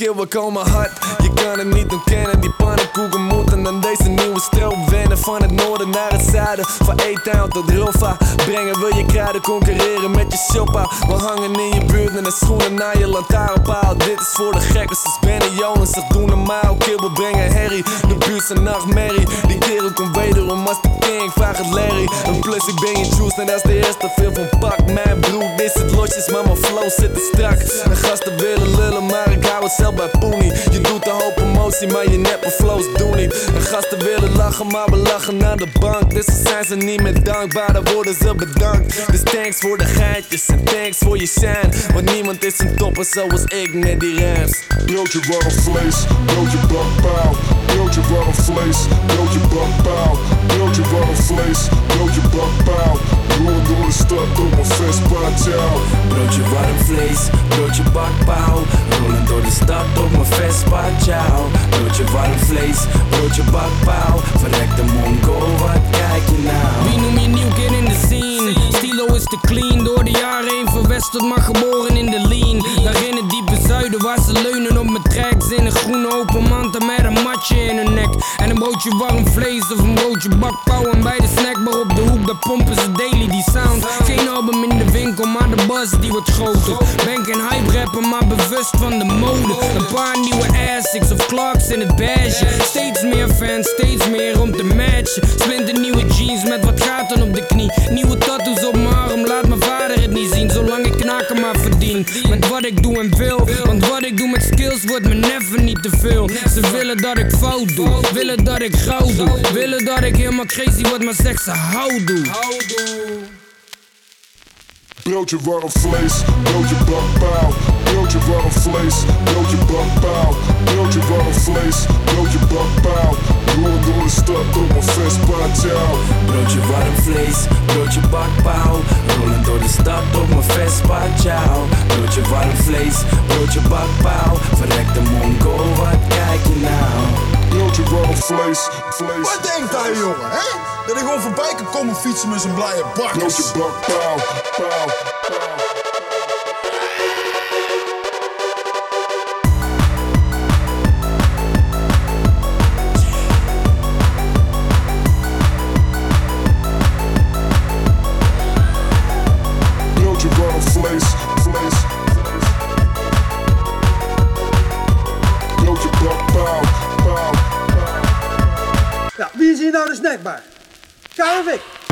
keel, we komen hard. Je kan het niet ontkennen, die pannenkoeken moeten aan deze nieuwe stroop wennen. Van het noorden naar het zuiden, van E-Town tot Roffa. Brengen we je kruiden, concurreren met je shoppa. We hangen in je buurt met de schoenen naar je lantaarnpaal. Dit is voor de gekken, zoals Ben en Jonas, dat doen normaal. Kill, we brengen herrie, de buurt zijn nachtmerrie. Die kerel komt wederom als de king, vraag het Larry. En plus ik ben je juice, net als de eerste film van Pak. Mijn broek, dit zit losjes, maar mijn flow zit te strak. En gasten willen lullen, maar ik hou het zelf bij Poenie. Je doet een hoop emotie, maar je neppe flows doen niet. En gasten willen lachen, maar we lachen aan de bank. Dus dan zijn ze niet meer dankbaar, dan worden ze bedankt. Dus thanks voor de geitjes en thanks voor je shine. Want niemand is een topper zoals ik met die rams. Broodje warm vlees, broodje bakpauw. Broodje warm vlees, broodje bakpauw. Broodje warm vlees, broodje bakpauw. Rollen door de stad op mijn Vespa, ciao. Broodje warm vlees, broodje bakpauw. Rollen door de stad op mijn Vespa, ciao. Broodje warm vlees, broodje bakpauw. Verrekte mongo, wat kijk je nou? Wie noem je nieuw kid in de scene? Stilo is te clean, door de jaren heen verwesterd, maar geboren in de lean. Daar in het diepe zuiden, waar ze leunen op mijn tracks. In een groene open mantel met een matje in hun nek. En een broodje warm vlees of een broodje bakpauw. En bij de snackbar op de hoek, daar pompen ze daily die sound. Geen album in de winkel, maar de buzz die wordt groter. Ben geen hype rapper, maar bewust van de mode. Een paar nieuwe Asics of Clarks in het beige. Steeds meer fans, steeds meer om te matchen. Splinter nieuwe jeans met wat gaten op de knie. Nieuwe tattoos op mijn arm, laat mijn vader het niet zien. Zolang ik knaken maar verdien met wat ik doe en wil. Want wat ik doe met skills wordt me never niet te veel. Ze willen dat ik fout doe, willen dat ik gauw doe. Willen dat ik helemaal crazy word, maar zeg ze hou doe. Broodje warm vlees, broodje bakpauw. Broodje warm vlees, broodje bakpauw. Broodje warm vlees, broodje bakpauw. Rollen door de stad op mijn Vespa, ciao. Broodje warm vlees, broodje bakpauw. Rollen door de stad op mijn Vespa, ciao. Broodje warm vlees, broodje bakpauw. Verrekte mongo, wat kijk je nou? Broodje warm vlees, vlees. Wat denkt hij, jongen, hè? Dat ik gewoon voorbij kan komen fietsen met zijn blije bakkers. Broodje bakpauw, pauw, pauw. Broodje warm vlees, vlees. Broodje bakpauw, pauw, pauw. Ja, wie is hier nou de snackbar? Ga of ik?